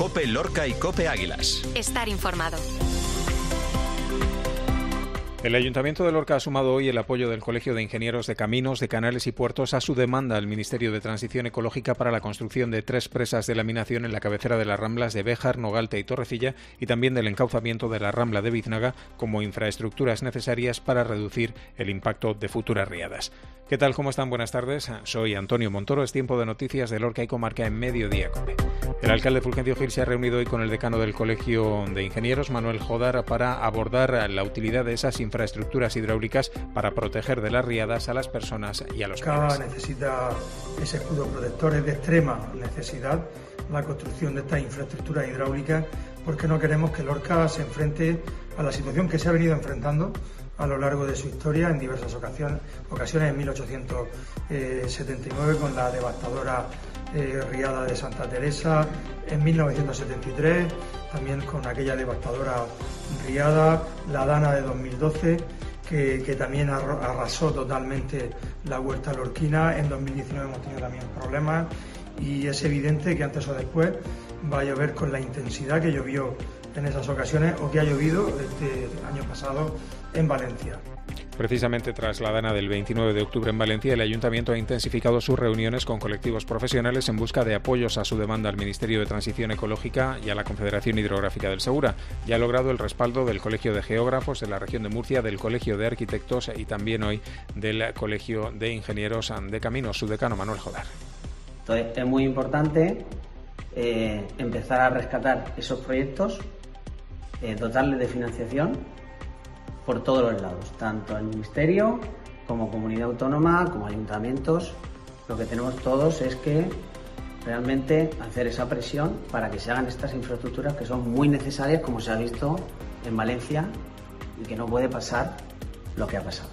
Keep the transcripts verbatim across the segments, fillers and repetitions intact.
COPE Lorca y COPE Águilas. Estar informado. El Ayuntamiento de Lorca ha sumado hoy el apoyo del Colegio de Ingenieros de Caminos, de Canales y Puertos a su demanda al Ministerio de Transición Ecológica para la construcción de tres presas de laminación en la cabecera de las ramblas de Béjar, Nogalte y Torrecilla y también del encauzamiento de la rambla de Biznaga como infraestructuras necesarias para reducir el impacto de futuras riadas. ¿Qué tal? ¿Cómo están? Buenas tardes. Soy Antonio Montoro. Es tiempo de noticias de Lorca y comarca en Mediodía Cope. El alcalde Fulgencio Gil se ha reunido hoy con el decano del Colegio de Ingenieros, Manuel Jodar, para abordar la utilidad de esas infraestructuras hidráulicas para proteger de las riadas a las personas y a los bienes. Lorca necesita ese escudo protector, es de extrema necesidad la construcción de estas infraestructuras hidráulicas, porque no queremos que Lorca se enfrente a la situación que se ha venido enfrentando a lo largo de su historia en diversas ocasiones, ocasiones en mil ochocientos setenta y nueve con la devastadora eh, riada de Santa Teresa, en mil novecientos setenta y tres también con aquella devastadora riada, la Dana de dos mil doce, que, que también arrasó totalmente la huerta lorquina. En dos mil diecinueve hemos tenido también problemas y es evidente que antes o después va a llover con la intensidad que llovió en esas ocasiones o que ha llovido este año pasado en Valencia. Precisamente tras la Dana del veintinueve de octubre en Valencia, el Ayuntamiento ha intensificado sus reuniones con colectivos profesionales en busca de apoyos a su demanda al Ministerio de Transición Ecológica y a la Confederación Hidrográfica del Segura. Ya ha logrado el respaldo del Colegio de Geógrafos de la región de Murcia, del Colegio de Arquitectos y también hoy del Colegio de Ingenieros de Caminos. Su decano, Manuel Jodar. Entonces, es muy importante eh, empezar a rescatar esos proyectos, eh, dotarles de financiación por todos los lados, tanto el Ministerio como Comunidad Autónoma, como ayuntamientos. Lo que tenemos todos es que realmente hacer esa presión para que se hagan estas infraestructuras que son muy necesarias, como se ha visto en Valencia, y que no puede pasar lo que ha pasado.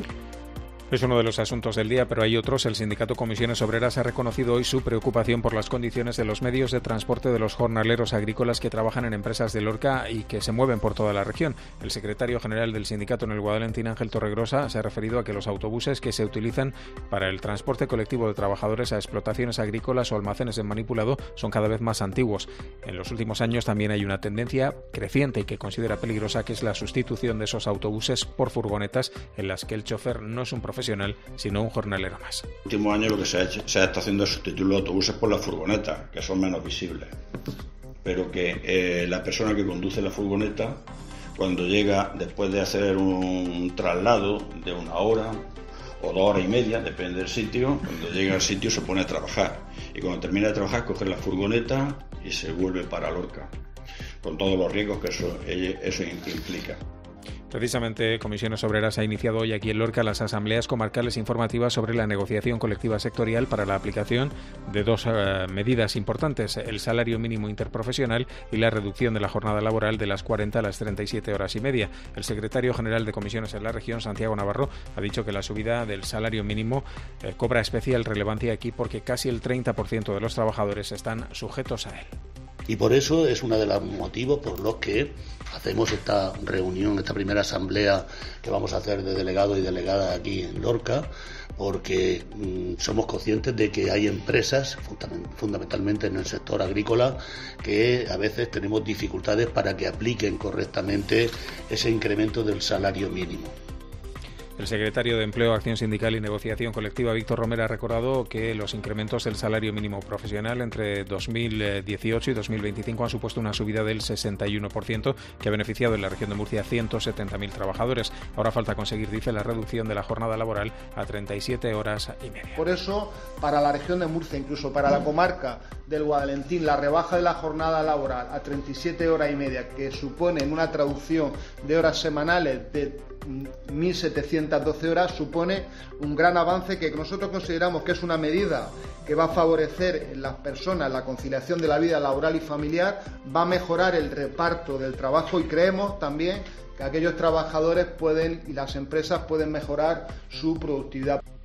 Es uno de los asuntos del día, pero hay otros. El sindicato Comisiones Obreras ha reconocido hoy su preocupación por las condiciones de los medios de transporte de los jornaleros agrícolas que trabajan en empresas de Lorca y que se mueven por toda la región. El secretario general del sindicato en el Guadalentín, Ángel Torregrosa, se ha referido a que los autobuses que se utilizan para el transporte colectivo de trabajadores a explotaciones agrícolas o almacenes de manipulado son cada vez más antiguos. En los últimos años también hay una tendencia creciente y que considera peligrosa, que es la sustitución de esos autobuses por furgonetas en las que el chofer no es un profesional sino un jornalero más. En los últimos años lo que se ha, hecho, se ha estado haciendo es sustituir los autobuses por las furgonetas, que son menos visibles, pero que eh, la persona que conduce la furgoneta, cuando llega, después de hacer un traslado de una hora o dos horas y media, depende del sitio, cuando llega al sitio se pone a trabajar, y cuando termina de trabajar coge la furgoneta y se vuelve para Lorca, con todos los riesgos que eso, eso implica. Precisamente, Comisiones Obreras ha iniciado hoy aquí en Lorca las asambleas comarcales informativas sobre la negociación colectiva sectorial para la aplicación de dos uh, medidas importantes, el salario mínimo interprofesional y la reducción de la jornada laboral de las cuarenta a las treinta y siete horas y media. El secretario general de Comisiones en la región, Santiago Navarro, ha dicho que la subida del salario mínimo eh, cobra especial relevancia aquí porque casi el treinta por ciento de los trabajadores están sujetos a él. Y por eso es uno de los motivos por los que hacemos esta reunión, esta primera asamblea que vamos a hacer de delegados y delegadas aquí en Lorca, porque mmm, somos conscientes de que hay empresas, fundamentalmente en el sector agrícola, que a veces tenemos dificultades para que apliquen correctamente ese incremento del salario mínimo. El secretario de Empleo, Acción Sindical y Negociación Colectiva, Víctor Romero, ha recordado que los incrementos del salario mínimo profesional entre dos mil dieciocho y dos mil veinticinco han supuesto una subida del sesenta y uno por ciento que ha beneficiado en la región de Murcia a ciento setenta mil trabajadores. Ahora falta conseguir, dice, la reducción de la jornada laboral a treinta y siete horas y media. Por eso, para la región de Murcia, incluso para la comarca del Guadalentín, la rebaja de la jornada laboral a treinta y siete horas y media, que supone una traducción de horas semanales de mil setecientas doce horas, supone un gran avance que nosotros consideramos que es una medida que va a favorecer en las personas la conciliación de la vida laboral y familiar, va a mejorar el reparto del trabajo y creemos también que aquellos trabajadores pueden y las empresas pueden mejorar su productividad.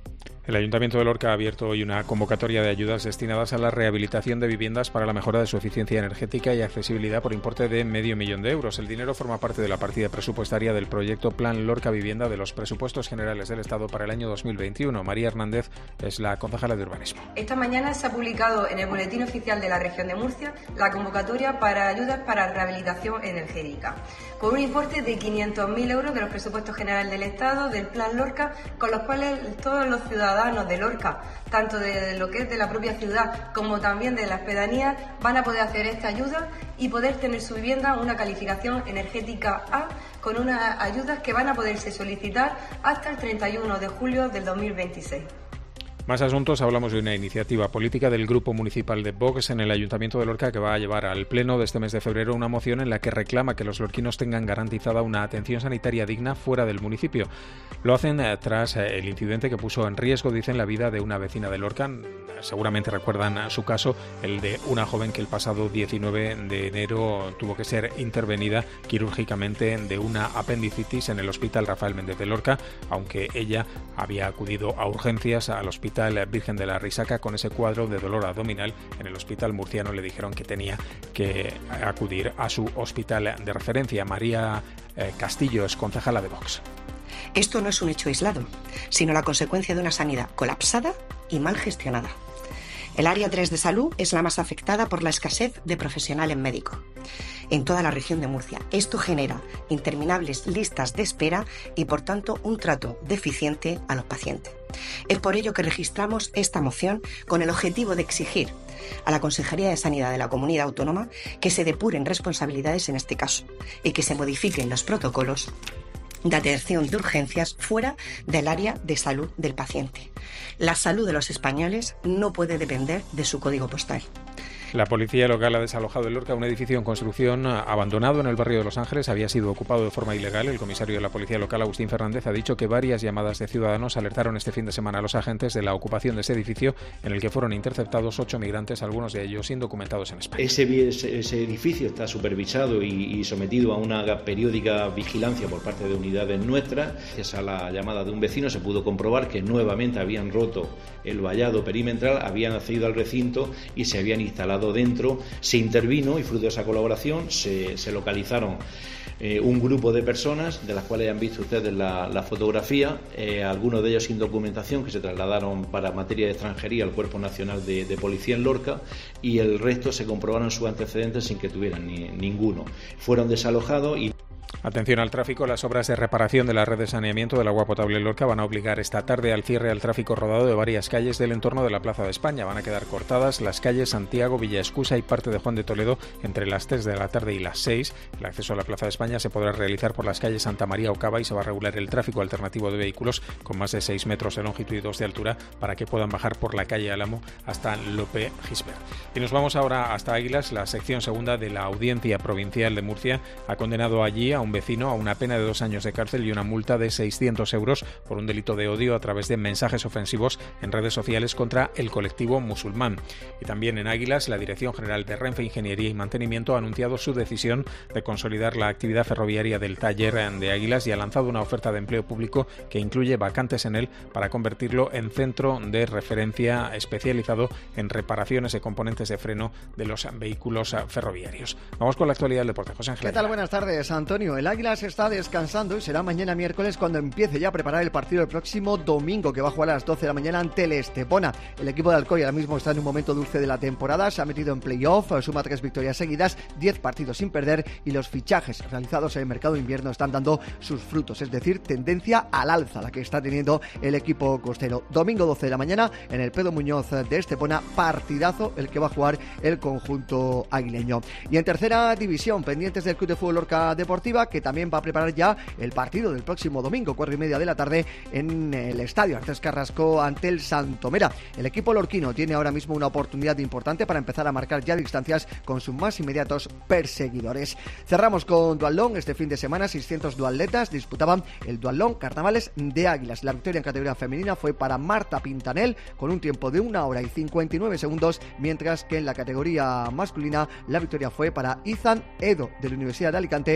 El Ayuntamiento de Lorca ha abierto hoy una convocatoria de ayudas destinadas a la rehabilitación de viviendas para la mejora de su eficiencia energética y accesibilidad por importe de medio millón de euros. El dinero forma parte de la partida presupuestaria del proyecto Plan Lorca Vivienda de los presupuestos generales del Estado para el año dos mil veintiuno. María Hernández es la concejala de Urbanismo. Esta mañana se ha publicado en el Boletín Oficial de la Región de Murcia la convocatoria para ayudas para rehabilitación energética, con un importe de quinientos mil euros de los presupuestos generales del Estado, del Plan Lorca, con los cuales todos los ciudadanos de Lorca, tanto de lo que es de la propia ciudad como también de las pedanías, van a poder hacer esta ayuda y poder tener su vivienda una calificación energética A, con unas ayudas que van a poderse solicitar hasta el treinta y uno de julio del dos mil veintiséis. Más asuntos. Hablamos de una iniciativa política del Grupo Municipal de Vox en el Ayuntamiento de Lorca que va a llevar al Pleno de este mes de febrero una moción en la que reclama que los lorquinos tengan garantizada una atención sanitaria digna fuera del municipio. Lo hacen eh, tras eh, el incidente que puso en riesgo, dicen, la vida de una vecina de Lorca. Seguramente recuerdan a su caso, el de una joven que el pasado diecinueve de enero tuvo que ser intervenida quirúrgicamente de una apendicitis en el Hospital Rafael Méndez de Lorca, aunque ella había acudido a urgencias al Hospital Virgen de la Risaca con ese cuadro de dolor abdominal. En el hospital murciano le dijeron que tenía que acudir a su hospital de referencia. María eh, Castillo es concejala de Vox. Esto no es un hecho aislado, sino la consecuencia de una sanidad colapsada y mal gestionada. El área tres de salud es la más afectada por la escasez de profesionales médicos en toda la región de Murcia. Esto genera interminables listas de espera y, por tanto, un trato deficiente a los pacientes. Es por ello que registramos esta moción con el objetivo de exigir a la Consejería de Sanidad de la Comunidad Autónoma que se depuren responsabilidades en este caso y que se modifiquen los protocolos de atención de urgencias fuera del área de salud del paciente. La salud de los españoles no puede depender de su código postal. La policía local ha desalojado en Lorca un edificio en construcción abandonado en el barrio de Los Ángeles. Había sido ocupado de forma ilegal. El comisario de la policía local, Agustín Fernández, ha dicho que varias llamadas de ciudadanos alertaron este fin de semana a los agentes de la ocupación de ese edificio, en el que fueron interceptados ocho migrantes, algunos de ellos indocumentados en España. Ese, ese edificio está supervisado y, y sometido a una periódica vigilancia por parte de unidades nuestras. Gracias a la llamada de un vecino se pudo comprobar que nuevamente habían roto el vallado perimetral, habían accedido al recinto y se habían instalado dentro. Se intervino y fruto de esa colaboración se, se localizaron eh, un grupo de personas, de las cuales han visto ustedes la, la fotografía, eh, algunos de ellos sin documentación, que se trasladaron para materia de extranjería al Cuerpo Nacional de, de Policía en Lorca, y el resto se comprobaron sus antecedentes sin que tuvieran ni, ninguno. Fueron desalojados y... Atención al tráfico. Las obras de reparación de la red de saneamiento del agua potable en Lorca van a obligar esta tarde al cierre al tráfico rodado de varias calles del entorno de la Plaza de España. Van a quedar cortadas las calles Santiago, Villa Escusa y parte de Juan de Toledo entre las tres de la tarde y las seis. El acceso a la Plaza de España se podrá realizar por las calles Santa María o Cava y se va a regular el tráfico alternativo de vehículos con más de seis metros de longitud y dos de altura para que puedan bajar por la calle Álamo hasta Lope Gisbert. Y nos vamos ahora hasta Águilas. La sección segunda de la Audiencia Provincial de Murcia ha condenado allí a un vecino a una pena de dos años de cárcel y una multa de seiscientos euros por un delito de odio a través de mensajes ofensivos en redes sociales contra el colectivo musulmán. Y también en Águilas, la Dirección General de Renfe Ingeniería y Mantenimiento ha anunciado su decisión de consolidar la actividad ferroviaria del taller de Águilas y ha lanzado una oferta de empleo público que incluye vacantes en él para convertirlo en centro de referencia especializado en reparaciones de componentes de freno de los vehículos ferroviarios. Vamos con la actualidad del deporte. José Ángel. ¿Qué tal? Buenas tardes, Antonio. El Águilas está descansando y será mañana miércoles cuando empiece ya a preparar el partido del próximo domingo, que va a jugar a las doce de la mañana ante el Estepona. El equipo de Alcoy ahora mismo está en un momento dulce de la temporada, se ha metido en playoff, suma tres victorias seguidas, diez partidos sin perder y los fichajes realizados en el mercado de invierno están dando sus frutos, es decir, tendencia al alza la que está teniendo el equipo costero. Domingo doce de la mañana en el Pedro Muñoz de Estepona, partidazo el que va a jugar el conjunto aguileño. Y en tercera división, pendientes del Club de Fútbol Lorca Deportiva, que también va a preparar ya el partido del próximo domingo, cuatro y media de la tarde, en el estadio Arces Carrasco ante el Santomera. El equipo lorquino tiene ahora mismo una oportunidad importante para empezar a marcar ya distancias con sus más inmediatos perseguidores. Cerramos con duatlón. Este fin de semana seiscientos duatletas disputaban el duatlón Carnavales de Águilas. La victoria en categoría femenina fue para Marta Pintanel con un tiempo de una hora y cincuenta y nueve segundos, mientras que en la categoría masculina la victoria fue para Izan Edo de la Universidad de Alicante con un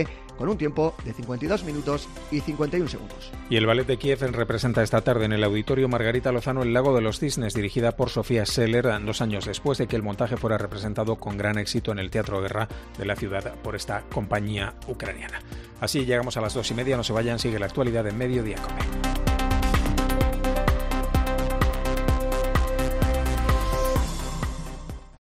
un tiempo de cincuenta y dos minutos y cincuenta y un segundos. Y el Ballet de Kiev representa esta tarde en el Auditorio Margarita Lozano El Lago de los Cisnes, dirigida por Sofía Seller, dos años después de que el montaje fuera representado con gran éxito en el Teatro Guerra de la ciudad por esta compañía ucraniana. Así llegamos a las dos y media, no se vayan, sigue la actualidad en Mediodía Cope.